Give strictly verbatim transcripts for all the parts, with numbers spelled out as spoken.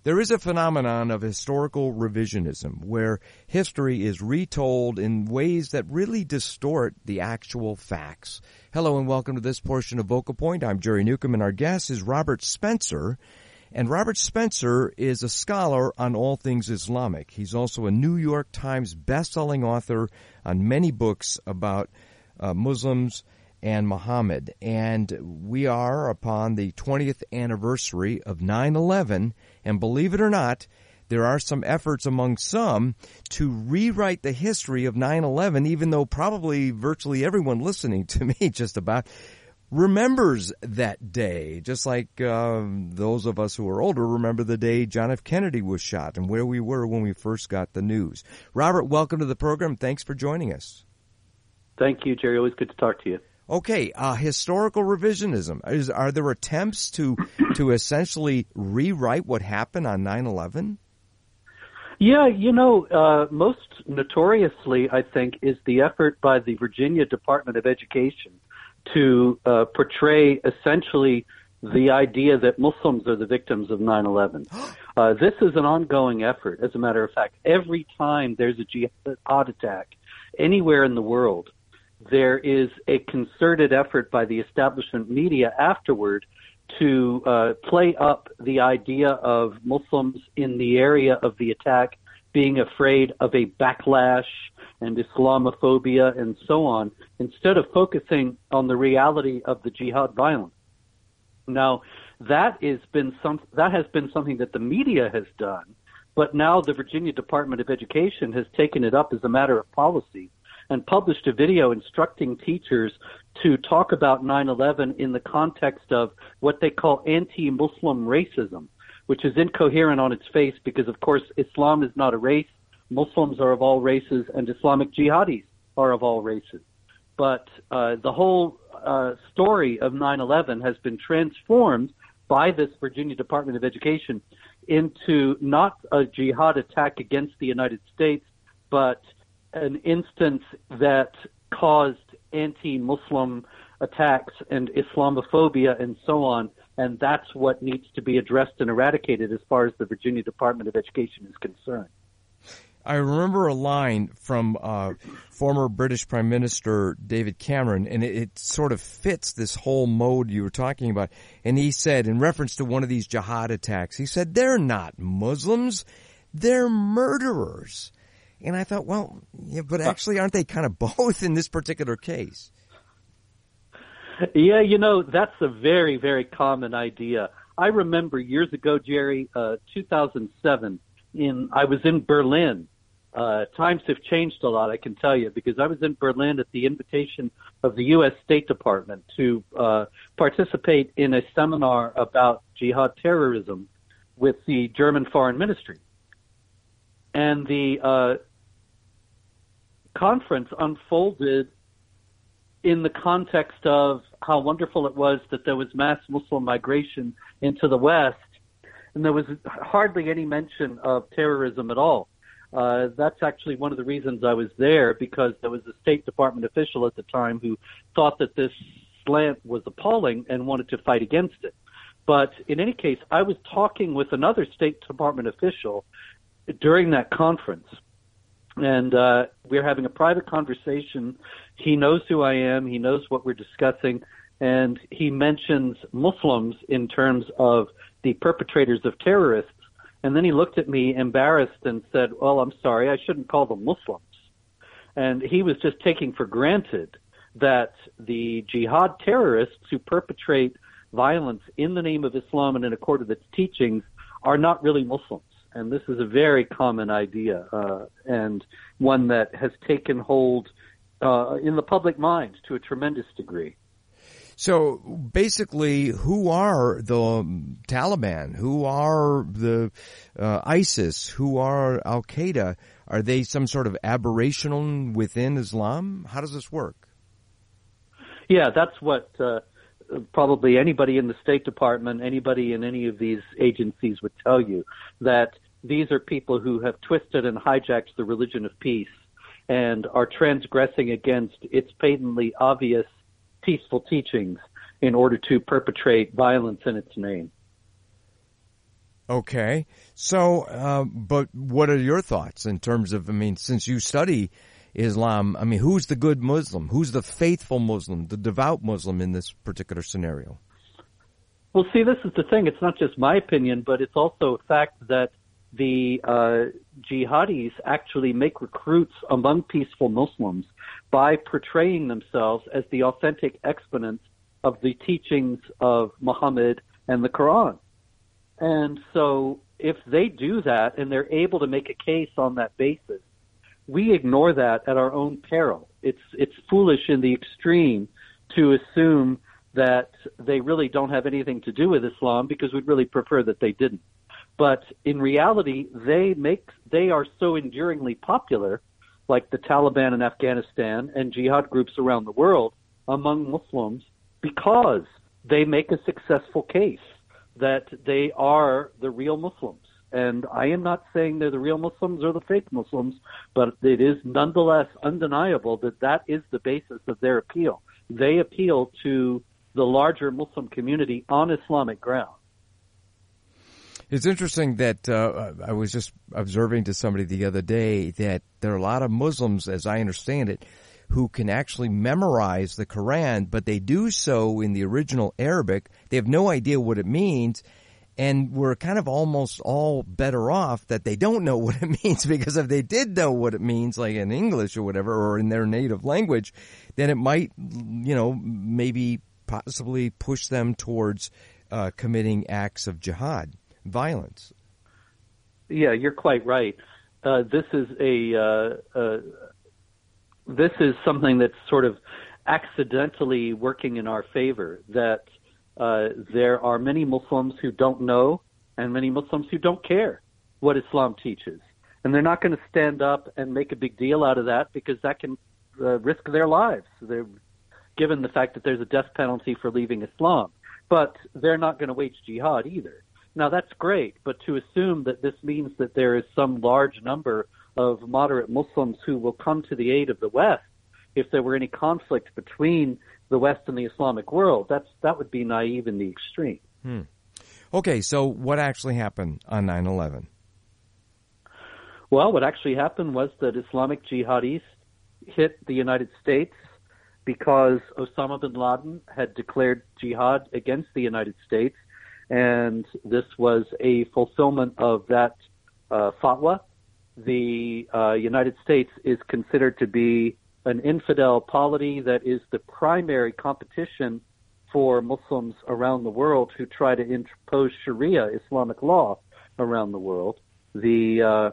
There is a phenomenon of historical revisionism where history is retold in ways that really distort the actual facts. Hello and welcome to this portion of Vocal Point. I'm Jerry Newcomb and our guest is Robert Spencer. And Robert Spencer is a scholar on all things Islamic. He's also a New York Times best-selling author on many books about uh, Muslims and Muhammad. And we are upon the twentieth anniversary of nine eleven, and believe it or not, there are some efforts among some to rewrite the history of nine eleven, even though probably virtually everyone listening to me just about remembers that day, just like um, those of us who are older remember the day John F. Kennedy was shot and where we were when we first got the news. Robert, welcome to the program. Thanks for joining us. Thank you, Jerry. Always good to talk to you. Okay, uh, historical revisionism. Is, are there attempts to to essentially rewrite what happened on nine eleven? Yeah, you know, uh, most notoriously, I think, is the effort by the Virginia Department of Education to uh, portray essentially the idea that Muslims are the victims of nine eleven. Uh, this is an ongoing effort, as a matter of fact. Every time there's a jihad attack anywhere in the world, there is a concerted effort by the establishment media afterward to uh, play up the idea of Muslims in the area of the attack being afraid of a backlash and Islamophobia and so on, instead of focusing on the reality of the jihad violence. Now, that has been some that has been something that the media has done, but now the Virginia Department of Education has taken it up as a matter of policy and published a video instructing teachers to talk about nine eleven in the context of what they call anti-Muslim racism, which is incoherent on its face because, of course, Islam is not a race. Muslims are of all races, and Islamic jihadis are of all races. But uh, the whole uh, story of nine eleven has been transformed by this Virginia Department of Education into not a jihad attack against the United States, but an instance that caused anti-Muslim attacks and Islamophobia and so on, and that's what needs to be addressed and eradicated as far as the Virginia Department of Education is concerned. I remember a line from uh, former British Prime Minister David Cameron, and it, it sort of fits this whole mode you were talking about. And he said, in reference to one of these jihad attacks, he said, they're not Muslims, they're murderers. And I thought, well, yeah, but actually, aren't they kind of both in this particular case? Yeah, you know, that's a very, very common idea. I remember years ago, Jerry, uh, two thousand seven, in I was in Berlin. Uh, times have changed a lot, I can tell you, because I was in Berlin at the invitation of the U S State Department to uh, participate in a seminar about jihad terrorism with the German Foreign Ministry. And the uh, conference unfolded in the context of how wonderful it was that there was mass Muslim migration into the West, and there was hardly any mention of terrorism at all. Uh, that's actually one of the reasons I was there, because there was a State Department official at the time who thought that this slant was appalling and wanted to fight against it. But in any case, I was talking with another State Department official during that conference, and uh, we're having a private conversation. He knows who I am. He knows what we're discussing, and he mentions Muslims in terms of the perpetrators of terrorists. And then he looked at me embarrassed and said, well, I'm sorry, I shouldn't call them Muslims. And he was just taking for granted that the jihad terrorists who perpetrate violence in the name of Islam and in accord with its teachings are not really Muslims. And this is a very common idea, uh, and one that has taken hold uh, in the public mind to a tremendous degree. So basically, who are the Taliban? Who are the uh, ISIS? Who are Al-Qaeda? Are they some sort of aberration within Islam? How does this work? Yeah, that's what uh, probably anybody in the State Department, anybody in any of these agencies would tell you, that these are people who have twisted and hijacked the religion of peace and are transgressing against its patently obvious peaceful teachings in order to perpetrate violence in its name. Okay. So, uh, but what are your thoughts in terms of, I mean, since you study Islam, I mean, who's the good Muslim? Who's the faithful Muslim, the devout Muslim in this particular scenario? Well, see, this is the thing. It's not just my opinion, but it's also a fact that the uh, jihadis actually make recruits among peaceful Muslims by portraying themselves as the authentic exponents of the teachings of Muhammad and the Quran. And so if they do that and they're able to make a case on that basis, we ignore that at our own peril. It's it's foolish in the extreme to assume that they really don't have anything to do with Islam, because we'd really prefer that they didn't. But in reality, they make they are so enduringly popular, like the Taliban in Afghanistan and jihad groups around the world, among Muslims, because they make a successful case that they are the real Muslims. And I am not saying they're the real Muslims or the fake Muslims, but it is nonetheless undeniable that that is the basis of their appeal. They appeal to the larger Muslim community on Islamic ground. It's interesting that uh, I was just observing to somebody the other day that there are a lot of Muslims, as I understand it, who can actually memorize the Quran, but they do so in the original Arabic. They have no idea what it means, and we're kind of almost all better off that they don't know what it means, because if they did know what it means, like in English or whatever, or in their native language, then it might, you know, maybe possibly push them towards uh, committing acts of jihad, violence. Yeah, you're quite right. Uh, this is a uh, uh, this is something that's sort of accidentally working in our favor, that uh, there are many Muslims who don't know and many Muslims who don't care what Islam teaches. And they're not going to stand up and make a big deal out of that, because that can uh, risk their lives. They're given the fact that there's a death penalty for leaving Islam. But they're not going to wage jihad either. Now, that's great, but to assume that this means that there is some large number of moderate Muslims who will come to the aid of the West if there were any conflict between the West and the Islamic world, that's that would be naive in the extreme. Hmm. Okay, so what actually happened on nine eleven? Well, what actually happened was that Islamic jihadis hit the United States because Osama bin Laden had declared jihad against the United States, and this was a fulfillment of that uh, fatwa. The uh, United States is considered to be an infidel polity that is the primary competition for Muslims around the world who try to impose Sharia, Islamic law, around the world. The uh,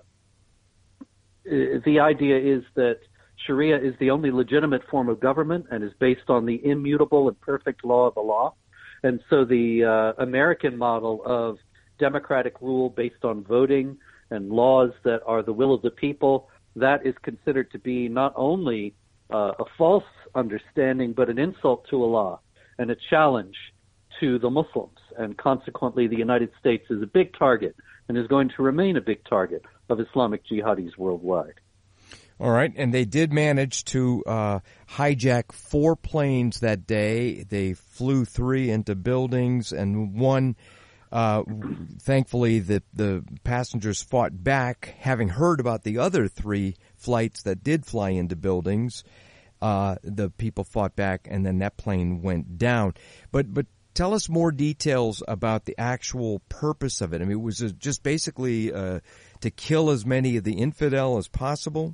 the idea is that Sharia is the only legitimate form of government and is based on the immutable and perfect law of Allah. And so the uh, American model of democratic rule based on voting and laws that are the will of the people, that is considered to be not only uh, a false understanding, but an insult to Allah and a challenge to the Muslims. And consequently, the United States is a big target and is going to remain a big target of Islamic jihadis worldwide. All right, and they did manage to uh, hijack four planes that day. They flew three into buildings, and one, uh, thankfully, the, the passengers fought back, having heard about the other three flights that did fly into buildings. Uh, the people fought back, and then that plane went down. But but tell us more details about the actual purpose of it. I mean, was it just basically uh, to kill as many of the infidel as possible?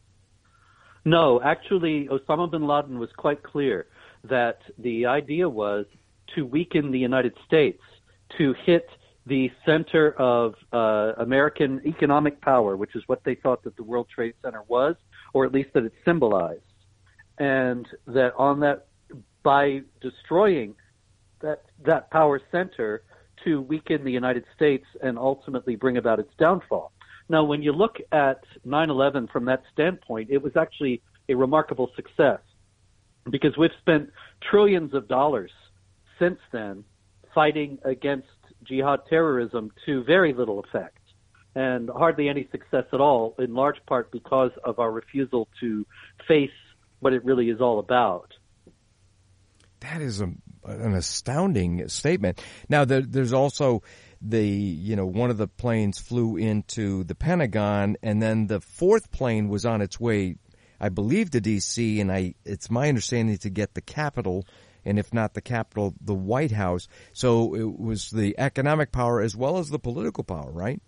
No, actually, Osama bin Laden was quite clear that the idea was to weaken the United States, to hit the center of uh, American economic power, which is what they thought that the World Trade Center was, or at least that it symbolized. And that on that, by destroying that, that power center, to weaken the United States and ultimately bring about its downfall. Now, when you look at nine eleven from that standpoint, it was actually a remarkable success because we've spent trillions of dollars since then fighting against jihad terrorism to very little effect and hardly any success at all, in large part because of our refusal to face what it really is all about. That is a, an astounding statement. Now, there, there's also the, you know, one of the planes flew into the Pentagon, and then the fourth plane was on its way, I believe, to D C, and I, it's my understanding to get the Capitol, and if not the Capitol, the White House. So it was the economic power as well as the political power, right?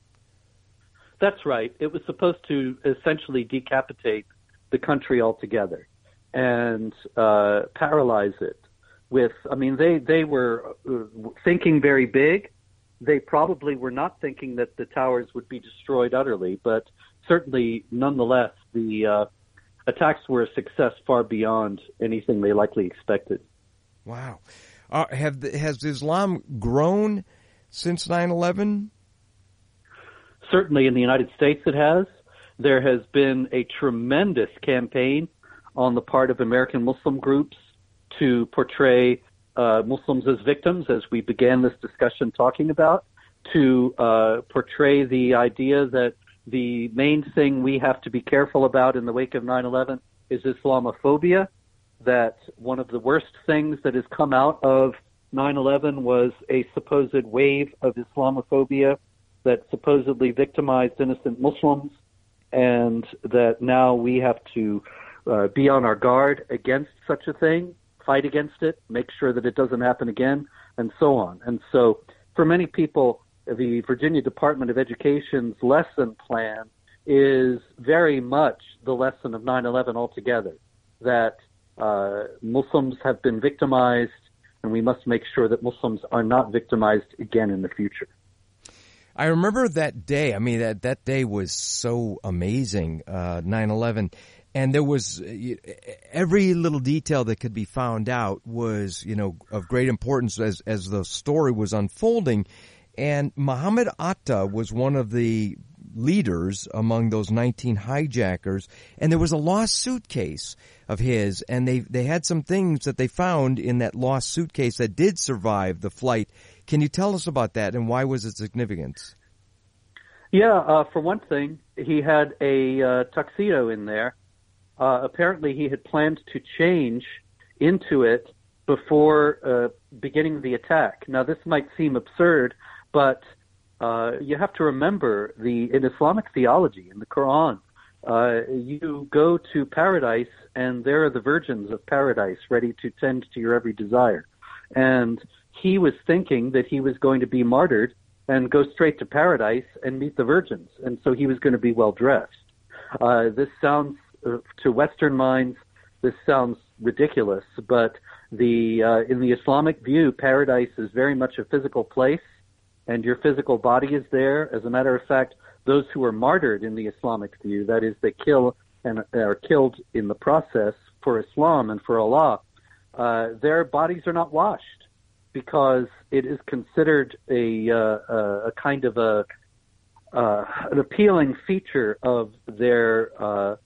That's right. It was supposed to essentially decapitate the country altogether and uh, paralyze it with, I mean, they, they were thinking very big. They probably were not thinking that the towers would be destroyed utterly, but certainly, nonetheless, the uh, attacks were a success far beyond anything they likely expected. Wow. Uh, have has Islam grown since nine eleven? Certainly in the United States it has. There has been a tremendous campaign on the part of American Muslim groups to portray uh, Muslims as victims, as we began this discussion talking about, to uh, portray the idea that the main thing we have to be careful about in the wake of nine eleven is Islamophobia, that one of the worst things that has come out of nine eleven was a supposed wave of Islamophobia that supposedly victimized innocent Muslims, and that now we have to uh, be on our guard against such a thing, fight against it, make sure that it doesn't happen again, and so on. And so for many people, the Virginia Department of Education's lesson plan is very much the lesson of nine eleven altogether, that uh, Muslims have been victimized, and we must make sure that Muslims are not victimized again in the future. I remember that day. I mean, that, that day was so amazing, uh, nine eleven. And there was every little detail that could be found out was, you know, of great importance as, as the story was unfolding. And Muhammad Atta was one of the leaders among those nineteen hijackers. And there was a lost suitcase of his. And they, they had some things that they found in that lost suitcase that did survive the flight. Can you tell us about that, and why was it significant? Yeah, uh, for one thing, he had a uh, tuxedo in there. Uh, apparently, he had planned to change into it before uh, beginning the attack. Now, this might seem absurd, but uh, you have to remember the in Islamic theology, in the Quran, uh, you go to paradise, and there are the virgins of paradise ready to tend to your every desire. And he was thinking that he was going to be martyred and go straight to paradise and meet the virgins, and so he was going to be well dressed. Uh, this sounds, uh, to Western minds, this sounds ridiculous, but the uh, in the Islamic view, paradise is very much a physical place, and your physical body is there. As a matter of fact, those who are martyred in the Islamic view, that is, they kill and are killed in the process for Islam and for Allah, uh, their bodies are not washed, because it is considered a uh, a kind of a uh, an appealing feature of their uh,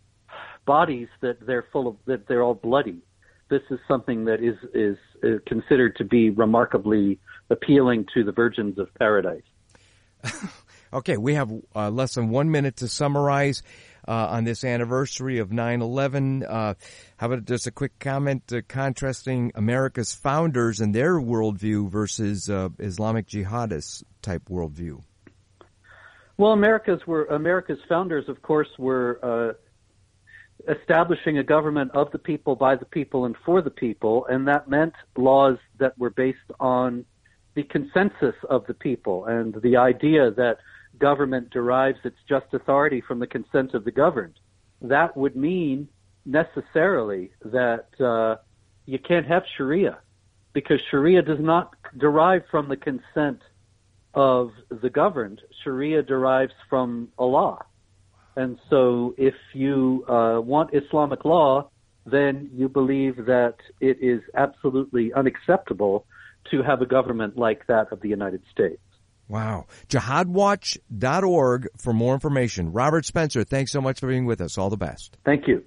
bodies that they're full of, that they're all bloody. This is something that is is uh, considered to be remarkably appealing to the virgins of paradise. Okay, we have uh, less than one minute to summarize uh, on this anniversary of nine eleven. Uh, how about just a quick comment uh, contrasting America's founders and their worldview versus uh, Islamic jihadist type worldview? Well, America's were America's founders, of course, were uh, establishing a government of the people, by the people, and for the people, and that meant laws that were based on the consensus of the people and the idea that government derives its just authority from the consent of the governed. That would mean necessarily that uh, you can't have Sharia, because Sharia does not derive from the consent of the governed. Sharia derives from Allah. And so if you uh, want Islamic law, then you believe that it is absolutely unacceptable to have a government like that of the United States. Wow. jihad watch dot org for more information. Robert Spencer, thanks so much for being with us. All the best. Thank you.